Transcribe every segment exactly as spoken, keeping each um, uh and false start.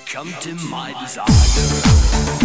Come to my desire.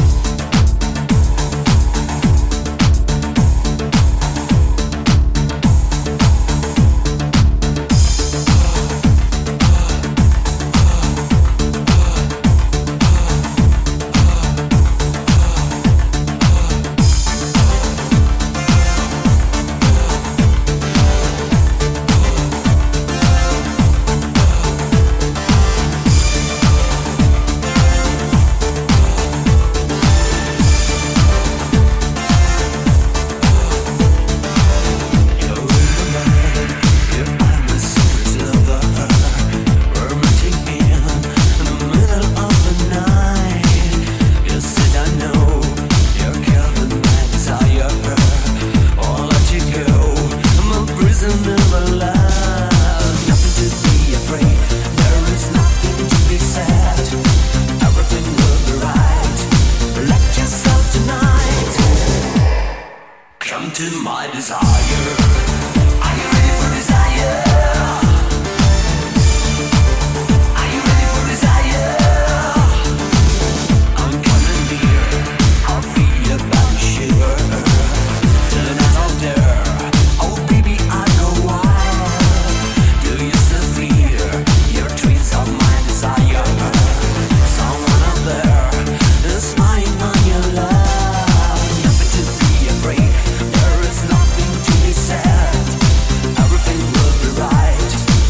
To my desire. Are you ready for desire? Are you ready for desire? I'm coming near. I'll feel your body shiver. Tonight out there, oh baby I go wild. Do you still feel your trees of my desire? Someone out there is spying on your love. Nothing to be afraid.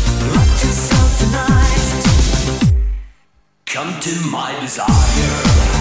Come to my desire.